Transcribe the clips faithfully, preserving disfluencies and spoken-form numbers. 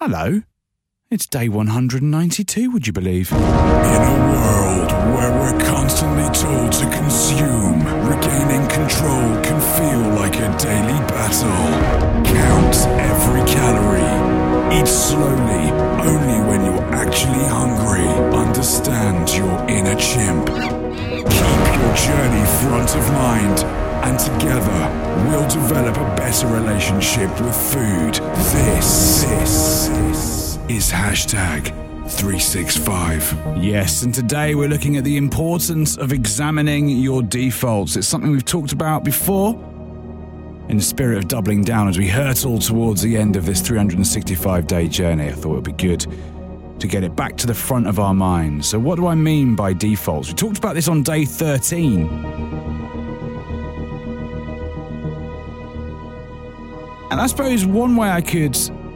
Hello. It's day one hundred ninety-two, would you believe? In a world where we're constantly told to consume, regaining control can feel like a daily battle. Count every calorie. Eat slowly, only when you're actually hungry. Understand your inner chimp. Keep your journey front of mind, and together we'll develop a better relationship with food. This, this, this is hashtag three sixty-five. Yes, and today we're looking at the importance of examining your defaults. It's something we've talked about before. In the spirit of doubling down as we hurtle towards the end of this three hundred sixty-five day journey, I thought it would be good to get it back to the front of our minds. So what do I mean by defaults? We talked about this on day thirteen. And I suppose one way I could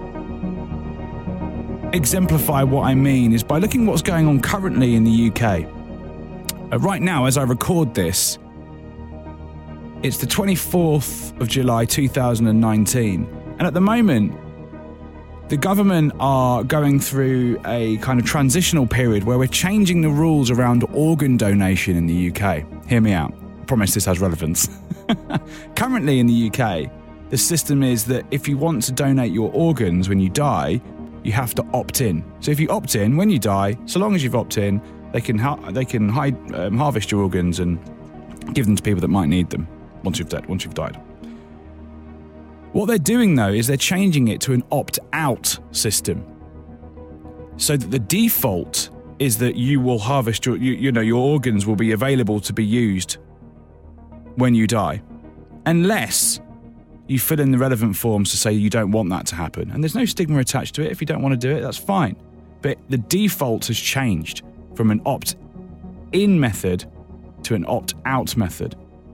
exemplify what I mean is by looking at what's going on currently in the U K. Uh, right now, as I record this, it's the twenty-fourth of July two thousand nineteen. And at the moment, the government are going through a kind of transitional period where we're changing the rules around organ donation in the U K. Hear me out. I promise this has relevance. Currently in the U K, the system is that if you want to donate your organs when you die, you have to opt in. So if you opt in when you die, so long as you've opted in, they can ha- they can hide, um, harvest your organs and give them to people that might need them once you've dead, once you've died. What they're doing though is they're changing it to an opt-out system, so that the default is that you will harvest your you, you know your organs will be available to be used when you die, unless you fill in the relevant forms to say you don't want that to happen. And there's no stigma attached to it. If you don't want to do it, that's fine. But the default has changed from an opt-in method to an opt-out method.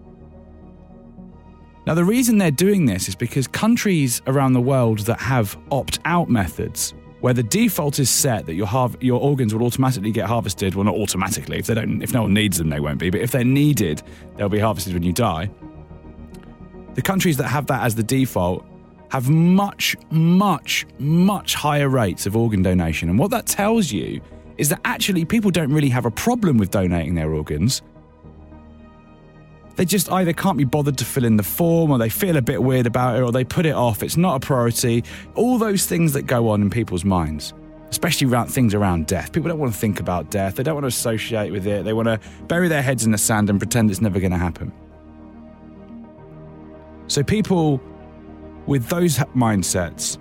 Now, the reason they're doing this is because countries around the world that have opt-out methods, where the default is set that your har- your organs will automatically get harvested, well, not automatically, if they don't, if no one needs them, they won't be, but if they're needed, they'll be harvested when you die. The countries that have that as the default have much, much, much higher rates of organ donation. And what that tells you is that actually people don't really have a problem with donating their organs. They just either can't be bothered to fill in the form, or they feel a bit weird about it, or they put it off. It's not a priority. All those things that go on in people's minds, especially around things around death. People don't want to think about death. They don't want to associate with it. They want to bury their heads in the sand and pretend it's never going to happen. So people with those mindsets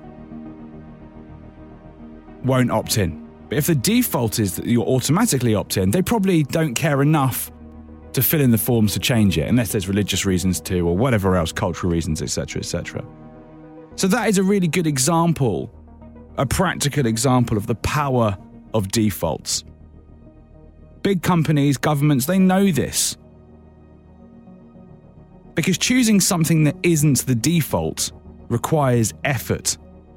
won't opt in. But if the default is that you automatically opt in, they probably don't care enough to fill in the forms to change it, unless there's religious reasons to, or whatever else, cultural reasons, et cetera, et cetera. So that is a really good example, a practical example of the power of defaults. Big companies, governments, they know this. Because choosing something that isn't the default requires effort.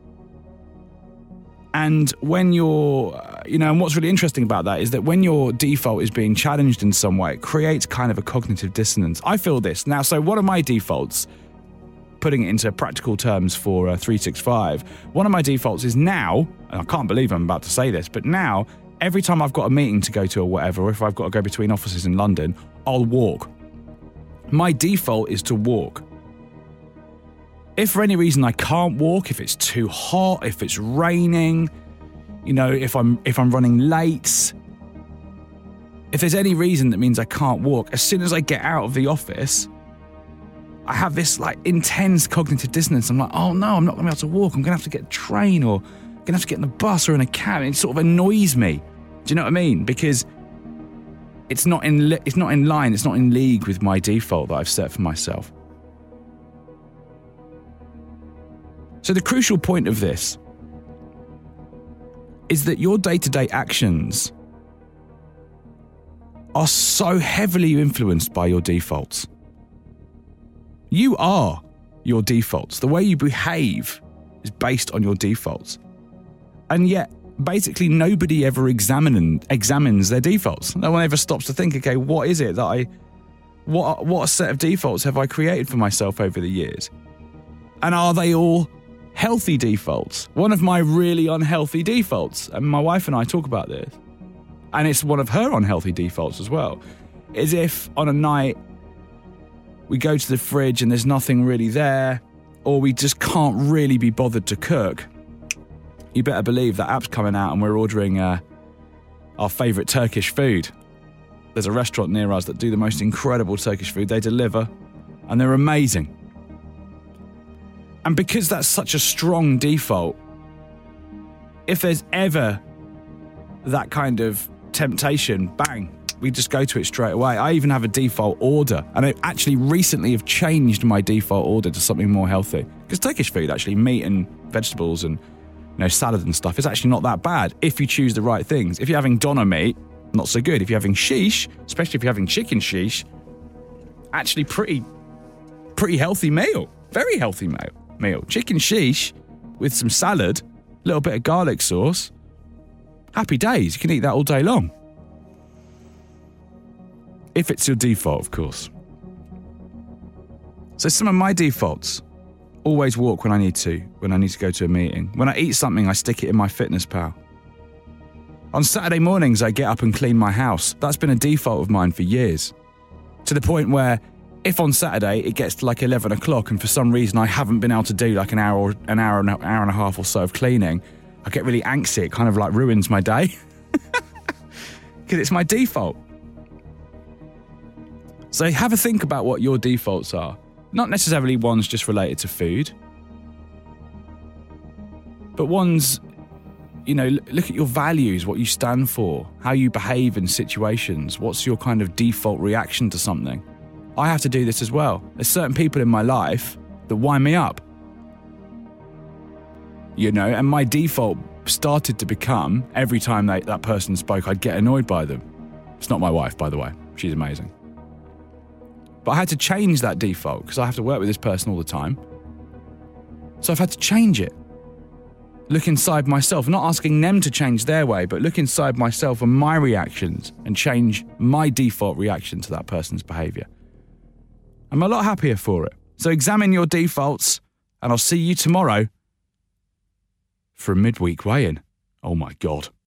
And when you're, you know, and what's really interesting about that is that when your default is being challenged in some way, it creates kind of a cognitive dissonance. I feel this. Now, so what are my defaults? Putting it into practical terms for uh, three sixty-five, one of my defaults is now, and I can't believe I'm about to say this, but now, every time I've got a meeting to go to or whatever, or if I've got to go between offices in London, I'll walk. My default is to walk. If for any reason I can't walk, if it's too hot, if it's raining, you know, if I'm if I'm running late, if there's any reason that means I can't walk, as soon as I get out of the office, I have this like intense cognitive dissonance. I'm like, oh no, I'm not going to be able to walk. I'm going to have to get a train, or I'm going to have to get in a bus or in a cab. And it sort of annoys me. Do you know what I mean? Because it's not in li- it's not in line, it's not in league with my default that I've set for myself. So the crucial point of this is that your day-to-day actions are so heavily influenced by your defaults. You are your defaults. The way you behave is based on your defaults. And yet, basically nobody ever examine, examines their defaults. No one ever stops to think, okay, what is it that I, what what set of defaults have I created for myself over the years? And are they all healthy defaults, one of my really unhealthy defaults, and my wife and I talk about this, and it's one of her unhealthy defaults as well, is if on a night we go to the fridge and there's nothing really there, or we just can't really be bothered to cook, you better believe that app's coming out and we're ordering uh, our favourite Turkish food. There's a restaurant near us that do the most incredible Turkish food. They deliver, and they're amazing. And because that's such a strong default, if there's ever that kind of temptation, bang, we just go to it straight away. I even have a default order, and I actually recently have changed my default order to something more healthy. Because Turkish food, actually, meat and vegetables and you know salad and stuff, is actually not that bad if you choose the right things. If you're having doner meat, not so good. If you're having shish, especially if you're having chicken shish, actually pretty, pretty healthy meal. Very healthy meal. meal. Chicken shish with some salad, a little bit of garlic sauce. Happy days. You can eat that all day long. If it's your default, of course. So some of my defaults: always walk when I need to, when I need to go to a meeting. When I eat something, I stick it in my Fitness Pal. On Saturday mornings, I get up and clean my house. That's been a default of mine for years. To the point where if on Saturday it gets to like eleven o'clock and for some reason I haven't been able to do like an hour or an hour and an hour and a half or so of cleaning, I get really antsy. It kind of like ruins my day. Because it's my default. So have a think about what your defaults are. Not necessarily ones just related to food, but ones, you know, look at your values, what you stand for, how you behave in situations. What's your kind of default reaction to something? I have to do this as well. There's certain people in my life that wind me up. You know, and my default started to become, every time they, that person spoke, I'd get annoyed by them. It's not my wife, by the way. She's amazing. But I had to change that default because I have to work with this person all the time. So I've had to change it. Look inside myself, not asking them to change their way, but look inside myself and my reactions and change my default reaction to that person's behaviour. I'm a lot happier for it. So examine your defaults, and I'll see you tomorrow for a midweek weigh-in. Oh my God.